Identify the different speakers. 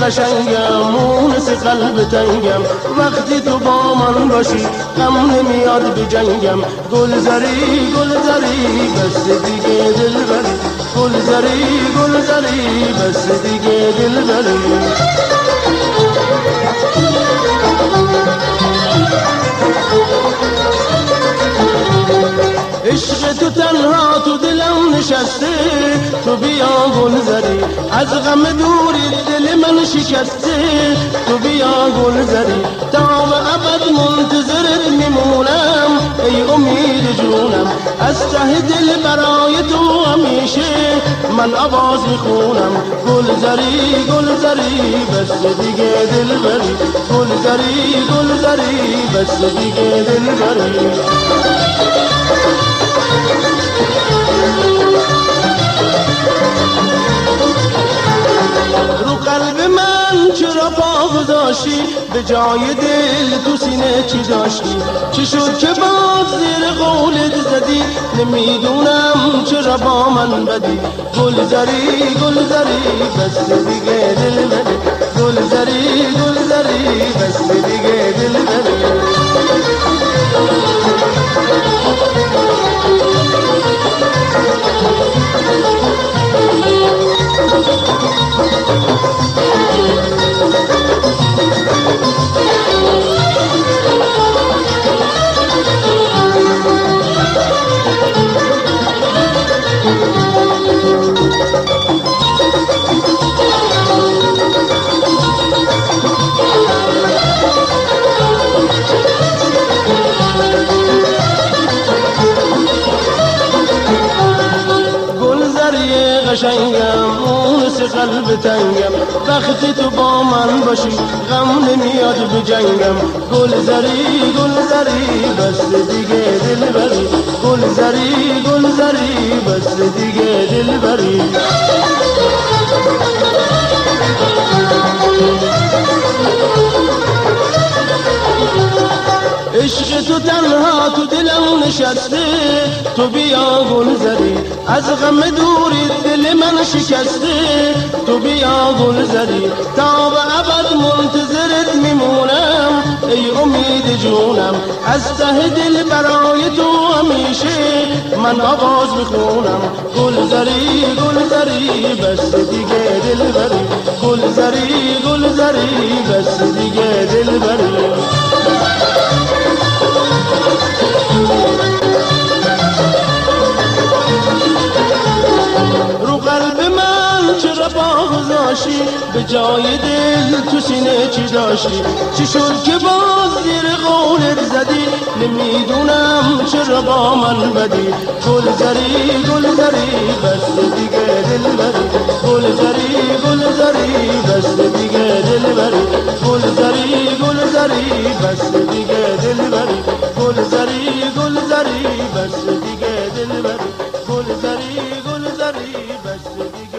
Speaker 1: قشنگم مونس قلب تنگم، وقتی تو با من باشی غم نمیاد بجنگم. گلزاری گلزاری بس دیگه دلبری، گلزاری گلزاری بس دیگه دلبری. عشق تو تنها تو دلم نشسته، تو بیا گلزاری از غم دوری دل من شکسته. تو بیا گلزاری تا به ابد منتظرت میمونم، ای امید جونم از ته دل برای تو همیشه من آواز میخونم. گلزاری گلزاری بس دیگه دلبری، گلزاری گلزاری بس دیگه دلبری. رو قلب من چرا پا گذاشتی، به جای دل تو سینه چی داشتی؟ چی شد که باز زیر قولت زدی، نمیدونم چرا با من بدی. گلزاری گلزاری بس دیگه دلبری، گلزاری گلزاری بس دیگه دلبری. قشنگم مونس قلب تنگم، وقتی تو با من باشی غم نمیاد بجنگم. گلزاری گلزاری بس دیگه دلبری، گلزاری گلزاری بس دیگه دلبری. عشق تو تنها تو دلم نشسته، تو بیا گلزاری از غم دوری دل من شکسته. تو بیا گلزاری تا به ابد منتظرت میمونم، ای امید جونم از ته دل برای تو همیشه من آواز میخونم. گلزاری گلزاری بس دیگه دلبری، گلزاری گلزاری بس دیگه دلبری. رو قلب من چرا پا گذاشتی، به جای دل تو سینه چی داشتی؟ چی شد که باز زیر قولت زدی، نمیدونم چرا با من بدی. گلزاری گلزاری بس دیگه دلبری، گلزاری گلزاری بس دیگه دلبری، گلزاری گلزاری بس دیگه دلبری، گلزاری گلزاری بس دیگه دلبری، گلزاری گلزاری بس دیگه.